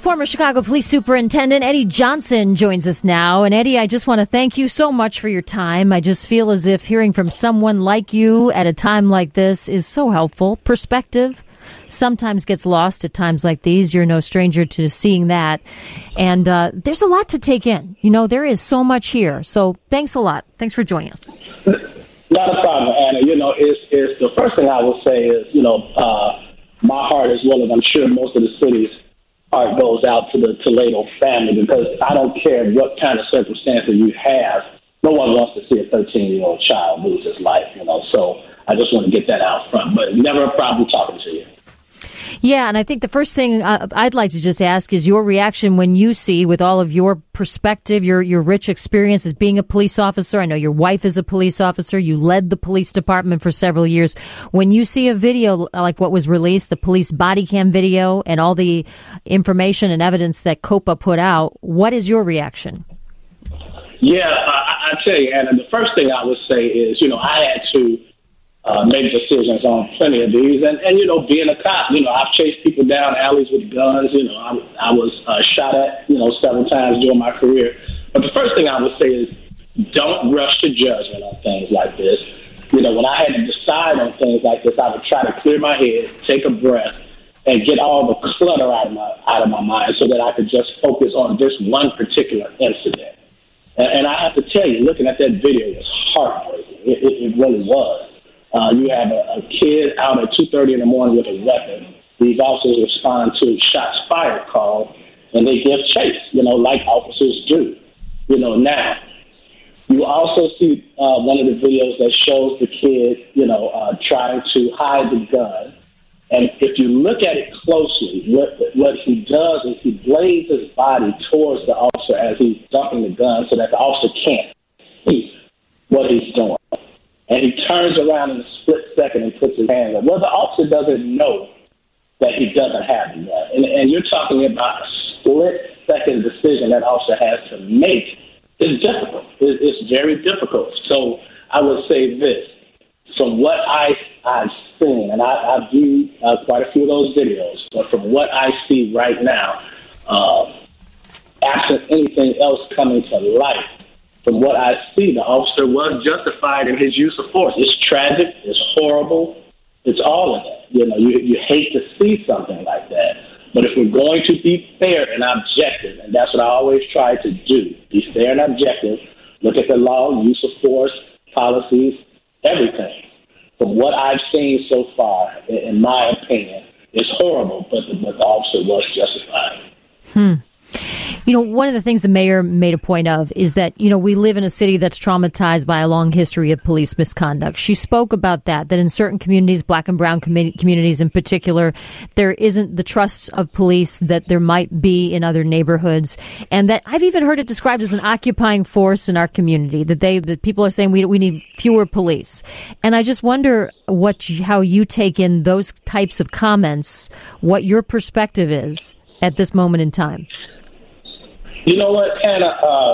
Former Chicago Police Superintendent Eddie Johnson joins us now. And Eddie, I just want to thank you so much for your time. I just feel as if hearing from someone like you at a time like this is so helpful. Perspective sometimes gets lost at times like these. You're no stranger to seeing that. And there's a lot to take in. You know, there is so much here. So thanks a lot. Thanks for joining us. Not a problem, Anna. You know, it's the first thing I will say is, my heart as well as I'm sure most of the city's heart goes out to the Toledo family, because I don't care what kind of circumstances you have. No one wants to see a 13-year-old child lose his life, So I just want to get that out front. But never a problem talking to you. Yeah, and I think the first thing I'd like to just ask is your reaction when you see, with all of your perspective, your rich experience as being a police officer. I know your wife is a police officer. You led the police department for several years. When you see a video like what was released, the police body cam video, and all the information and evidence that COPA put out, what is your reaction? Yeah, I tell you, Anna, the first thing I would say is, I had to make decisions on plenty of these. And being a cop, I've chased people down alleys with guns. I was shot at, several times during my career. But the first thing I would say is don't rush to judgment on things like this. When I had to decide on things like this, I would try to clear my head, take a breath, and get all the clutter out of my mind so that I could just focus on this one particular incident. And I have to tell you, looking at that video, it was heartbreaking. It really was. You have a kid out at 2:30 in the morning with a weapon. These officers respond to shots fired call, and they give chase, like officers do. Now, you also see one of the videos that shows the kid, trying to hide the gun. And if you look at it closely, what he does is he blades his body towards the officer as he's dumping the gun so that the officer can't see what he's doing. And he turns around in a split second and puts his hands up. Well, the officer doesn't know that he doesn't have the gun. And you're talking about a split-second decision that officer has to make. It's difficult. It's very difficult. So I would say this. From what I've seen, and I've viewed quite a few of those videos, but from what I see right now, absent anything else coming to light, from what I see, the officer was justified in his use of force. It's tragic. It's horrible. It's all of that. You hate to see something like that. But if we're going to be fair and objective, and that's what I always try to do, be fair and objective, look at the law, use of force, policies, everything. From what I've seen so far, in my opinion, it's horrible, but the officer was justified. One of the things the mayor made a point of is that, we live in a city that's traumatized by a long history of police misconduct. She spoke about that in certain communities, black and brown communities in particular, there isn't the trust of police that there might be in other neighborhoods. And that I've even heard it described as an occupying force in our community, that people are saying we need fewer police. And I just wonder how you take in those types of comments, what your perspective is at this moment in time. You know what, Anna?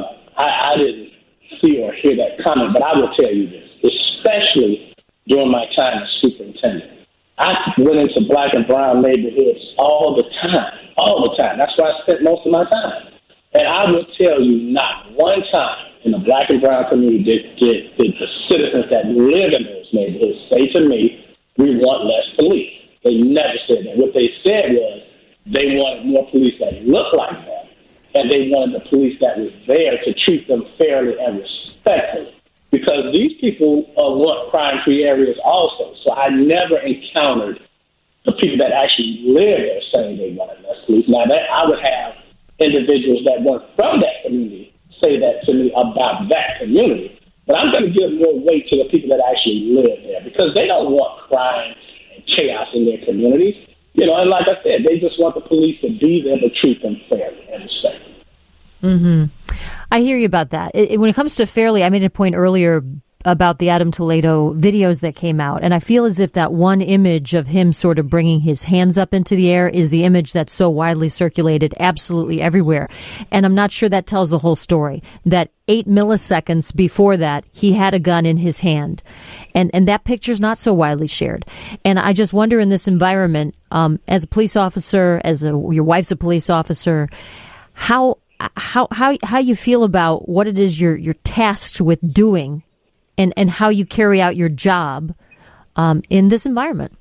I didn't see or hear that comment, but I will tell you this, especially during my time as superintendent. I went into black and brown neighborhoods all the time. That's where I spent most of my time. And I will tell you, not one time in the black and brown community did the citizens that live in those neighborhoods say to me, we want less police. They never said that. What they said was they wanted more police that looked like that. And they wanted the police that was there to treat them fairly and respectfully. Because these people want crime-free areas also. So I never encountered the people that actually live there saying they wanted less police. Now, I would have individuals that weren't from that community say that to me about that community. But I'm going to give more weight to the people that actually live there, because they don't want crime and chaos in their communities. And like I said, they just want the police to be there to treat them fairly and respectfully. I hear you about that. When it comes to fairly, I made a point earlier about the Adam Toledo videos that came out, and I feel as if that one image of him sort of bringing his hands up into the air is the image that's so widely circulated absolutely everywhere. And I'm not sure that tells the whole story, that 8 milliseconds before that, he had a gun in his hand. And that picture's not so widely shared. And I just wonder in this environment, as a police officer, your wife's a police officer, how you feel about what it is you're tasked with doing and how you carry out your job in this environment.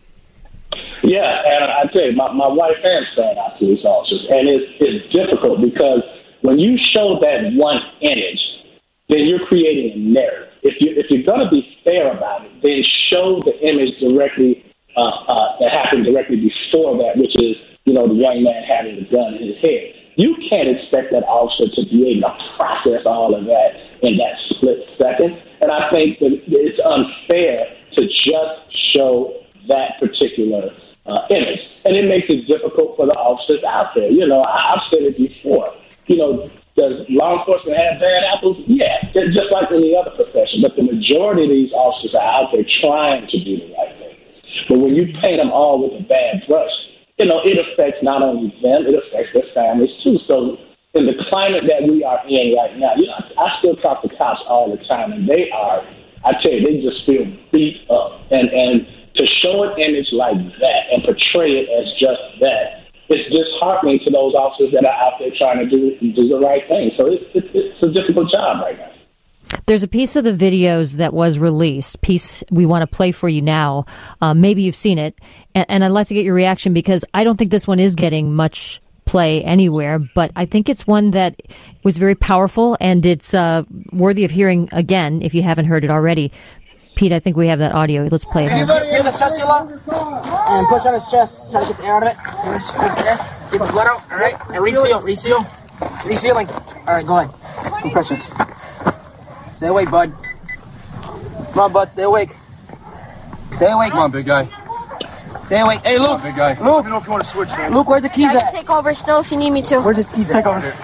Yeah, and I tell you, my wife and son are police officers, and it's difficult because when you show that one image, then you're creating a narrative. If you're going to be fair about it, then show the image directly that happened directly before that, which is, the young man having the gun in his head. You can't expect that officer to be able to process all of that in that split second. And I think that it's unfair to just show that particular image. And it makes it difficult for the officers out there. I've said it before. Does law enforcement have bad apples? Yeah, just like any other profession. But the majority of these officers are out there trying to do the right thing. But when you paint them all with a bad brush, it affects not only them, it affects their families too. So in the climate that we are in right now, I still talk to cops all the time, and they just feel beat up. And to show an image like that and portray it as just that, it's disheartening to those officers that are out there trying to do the right thing. So it's a difficult job right now. There's a piece of the videos that was released, piece we want to play for you now. Maybe you've seen it, and I'd like to get your reaction because I don't think this one is getting much play anywhere, but I think it's one that was very powerful, and it's worthy of hearing again if you haven't heard it already. Pete, I think we have that audio. Let's play it. Anybody hear the chest alarm? And push on his chest. Try to get the air out of it. Keep the blood out. All right. And reseal. Resealing. All right, go ahead. Compressions. Stay awake, bud. Come on, bud. Stay awake. Stay awake. Come on, big guy. Stay awake. Hey, Luke. Big guy. Luke. Let me know if you want to switch, man. Luke, where's the keys I at? can take over still if you need me to. Where's his keys at? Take over here.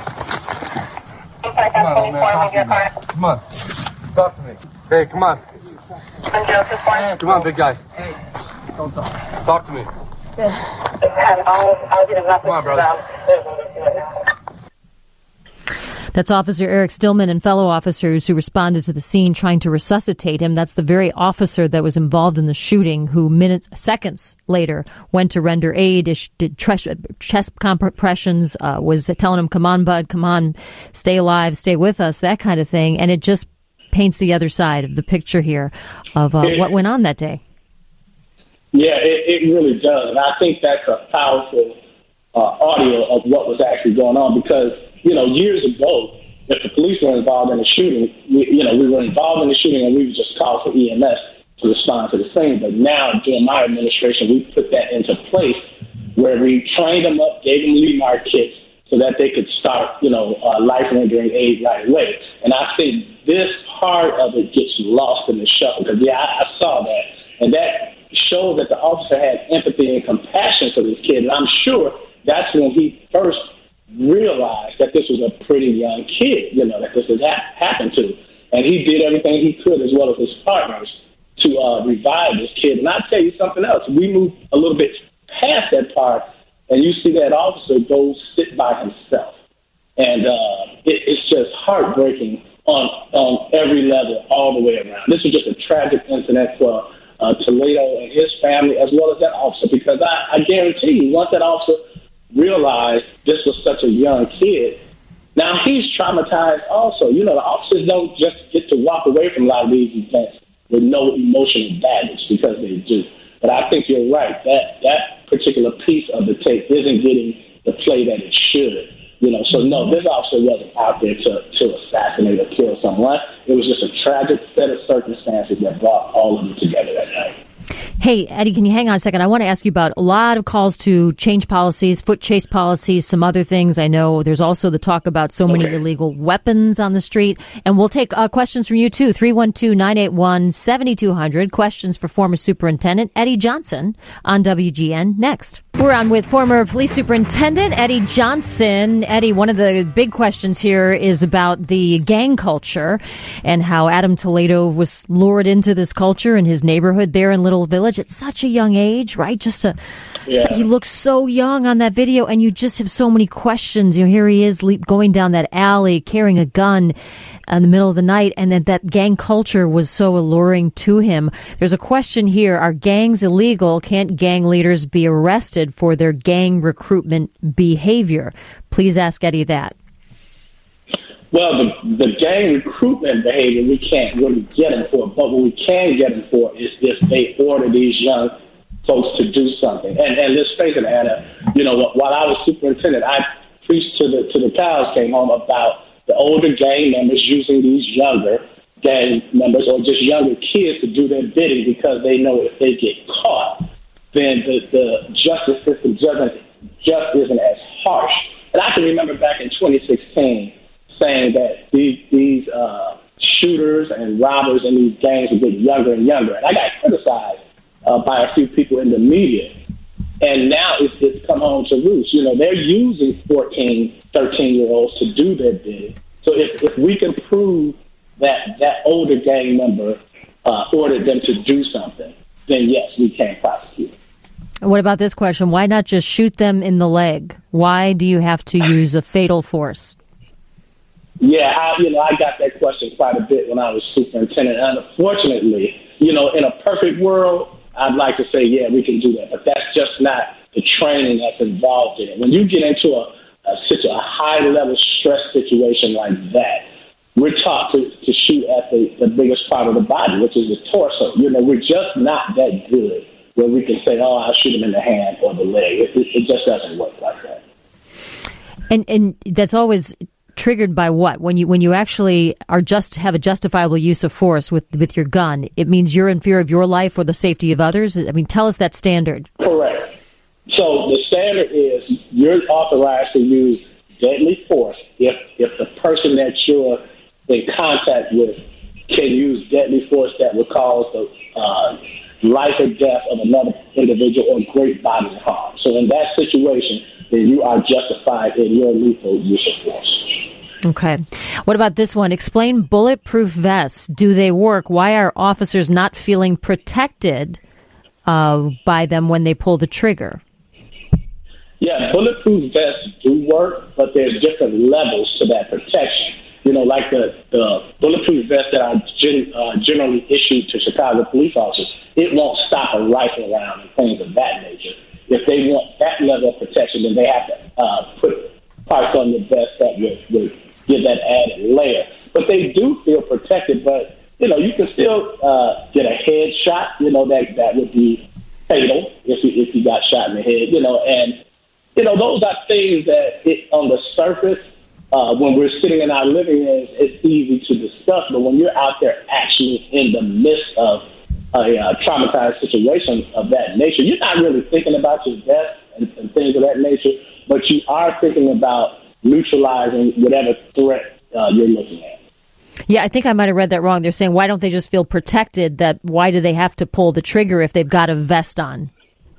Come on, man. Come on. Talk to me. Hey, come on. Come on, big guy. Hey. Talk to me. Good. Come on, brother. That's Officer Eric Stillman and fellow officers who responded to the scene trying to resuscitate him. That's the very officer that was involved in the shooting who seconds later went to render aid, did chest compressions, was telling him, come on, bud, come on, stay alive, stay with us, that kind of thing. And it just paints the other side of the picture here of what went on that day. Yeah, it really does. And I think that's a powerful audio of what was actually going on because, years ago, if the police were involved in the shooting, we were involved in the shooting and we would just call for EMS to respond to the scene. But now, during my administration, we put that into place where we trained them up, gave them LEMAR kits so that they could start, life-rendering aid right away. And I think this part of it gets lost in the shuffle because, I saw that. And that shows that the officer had empathy and compassion for this kid. And I'm sure that's when he first realized that this was a pretty young kid, that this had happened to. And he did everything he could, as well as his partners, to revive this kid. And I'll tell you something else. We moved a little bit past that part, and you see that officer go sit by himself. And it's just heartbreaking on every level, all the way around. This was just a tragic incident for Toledo and his family, as well as that officer, because I guarantee you, once that officer realized this was such a young kid, now he's traumatized also. The officers don't just get to walk away from a lot of these events with no emotional baggage because they do. But I think you're right. That particular piece of the tape isn't getting the play that it should. So no, this officer wasn't out there to assassinate or kill someone. It was just a tragic set of circumstances that brought all of them together that night. Hey, Eddie, can you hang on a second? I want to ask you about a lot of calls to change policies, foot chase policies, some other things. I know there's also the talk about so many illegal weapons on the street. And we'll take questions from you, too. 312-981-7200. Questions for former Superintendent Eddie Johnson on WGN next. We're on with former police superintendent Eddie Johnson. Eddie, one of the big questions here is about the gang culture and how Adam Toledo was lured into this culture in his neighborhood there in Little Village at such a young age, right? He looks so young on that video, and you just have so many questions. You know, here he is going down that alley carrying a gun in the middle of the night, and that gang culture was so alluring to him. There's a question here. Are gangs illegal? Can't gang leaders be arrested for their gang recruitment behavior? Please ask Eddie that. Well, the gang recruitment behavior we can't really get them for, but what we can get them for is if they order these young folks to do something. And let's face it, Anna, you know, while I was superintendent, I preached to the cows came home about the older gang members using these younger gang members or just younger kids to do their bidding because they know if they get caught, then the justice system just isn't as harsh. And I can remember back in 2016 saying that these shooters and robbers in these gangs would get younger and younger. And I got criticized by a few people in the media. And now it's come home to roost. You know, they're using 14, 13-year-olds to do their bidding. So if we can prove that older gang member ordered them to do something, then yes, we can prosecute. What about this question? Why not just shoot them in the leg? Why do you have to use a fatal force? Yeah, I got that question quite a bit when I was superintendent. And unfortunately, you know, in a perfect world, I'd like to say, yeah, we can do that. But that's just not the training that's involved in it. When you get into a high-level stress situation like that, we're taught to shoot at the biggest part of the body, which is the torso. You know, we're just not that good where we can say, oh, I'll shoot him in the hand or the leg. It just doesn't work like that. And that's always triggered by what? When you actually have a justifiable use of force with your gun, it means you're in fear of your life or the safety of others? I mean, tell us that standard. Correct. So the standard is you're authorized to use deadly force if the person that you're in contact with can use deadly force that would cause the life or death of another individual or great bodily harm. So in that situation, then you are justified in your lethal use of force. Okay. What about this one? Explain bulletproof vests. Do they work? Why are officers not feeling protected by them when they pull the trigger? Yeah, bulletproof vests do work, but there's different levels to that protection. You know, like the bulletproof vest that are generally issued to Chicago police officers, it won't stop a rifle round and things of that nature. If they want that level of protection, then they have to put parts on the vest that would give that added layer. But they do feel protected, but, you know, you can still get a head shot, you know, that would be fatal if you got shot in the head, you know, and, you know, those are things that on the surface, when we're sitting in our living rooms, it's easy to discuss, but when you're out there actually in the midst of a traumatized situation of that nature, you're not really thinking about your death and things of that nature, but you are thinking about neutralizing whatever threat you're looking at. Yeah, I think I might have read that wrong. They're saying, why don't they just feel protected? Why do they have to pull the trigger if they've got a vest on?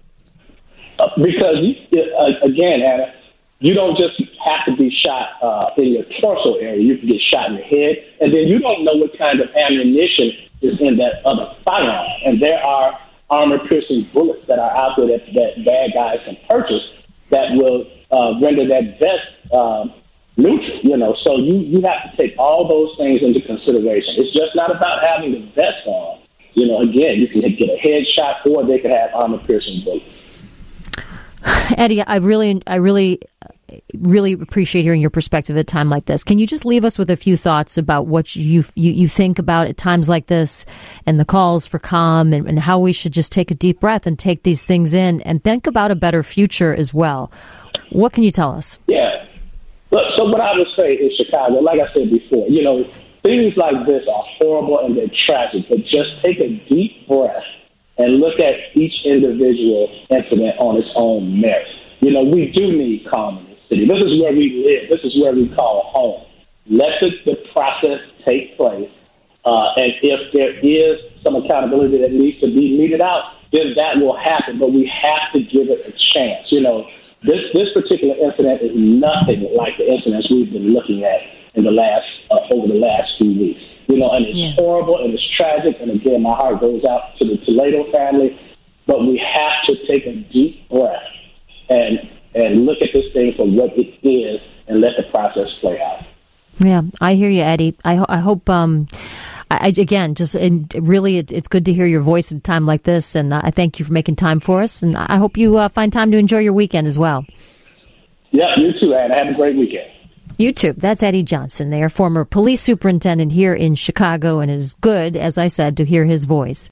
Because, again, Anna, you don't just have to be shot in your torso area. You can get shot in the head, and then you don't know what kind of ammunition is in that other firearm. And there are armor-piercing bullets that are out there that bad guys can purchase that will render that vest neutral, you know. So you have to take all those things into consideration. It's just not about having the vest on. You know, again, you can get a headshot or they could have armor-piercing bullets. Eddie, I really appreciate hearing your perspective at a time like this. Can you just leave us with a few thoughts about what you think about at times like this and the calls for calm and how we should just take a deep breath and take these things in and think about a better future as well? What can you tell us? Yeah. So what I would say is Chicago, like I said before, you know, things like this are horrible and they're tragic, but just take a deep breath and look at each individual incident on its own merit. You know, we do need calm in this city. This is where we live. This is where we call home. Let the process take place. And if there is some accountability that needs to be meted out, then that will happen. But we have to give it a chance. You know, this particular incident is nothing like the incidents we've been looking at in the last over the last few weeks. You know, and it's horrible and it's tragic. And again, my heart goes out to the Toledo family. But we have to take a deep breath and look at this thing for what it is and let the process play out. Yeah, I hear you, Eddie. I hope. Again, just really, it's good to hear your voice at a time like this, and I thank you for making time for us. And I hope you find time to enjoy your weekend as well. Yeah, you too, Anna. Have a great weekend. You too. That's Eddie Johnson. They are former police superintendent here in Chicago, and it is good, as I said, to hear his voice.